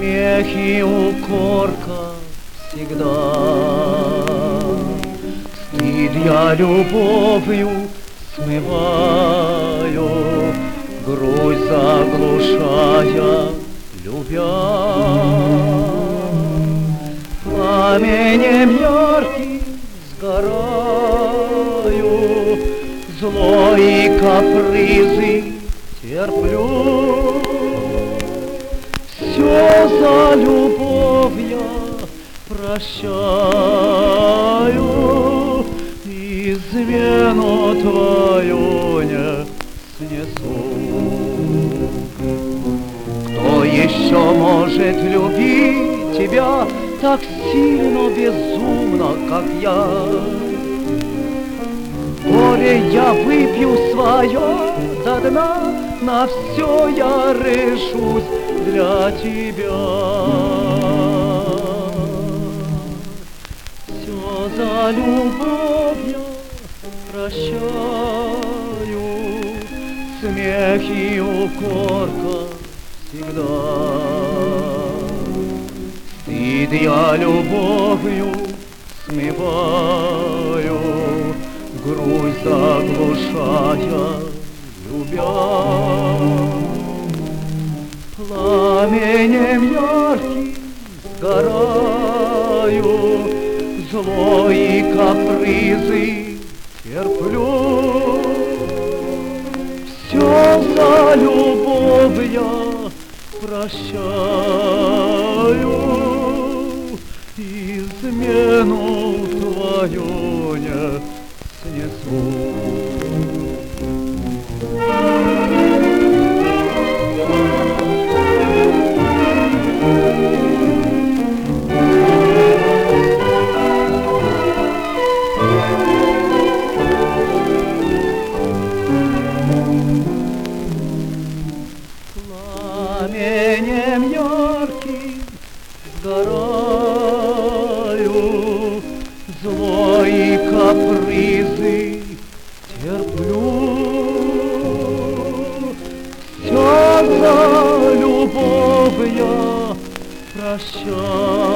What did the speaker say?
смех и укор, как всегда. Стыд я любовью смываю, грусть заглушая, любя. Пламенем ярким сгораю, зло и капризы терплю. Все за любовь я прощаю, измену твою не снесу. Кто еще может любить тебя так сильно, безумно, как я? Горе я выпью свое до дна, на все я решусь для тебя. Все за любовь я прощаю, смех и укор, как всегда. Стыд я любовью смываю, грусть заглушая, любя. Пламенем ярким сгораю, зло и капризы терплю. Все за любовь я прощаю, измену твою не снесу. Пламенем ярким сгораю, зло и капризы терплю. Все за любовь я прощаю.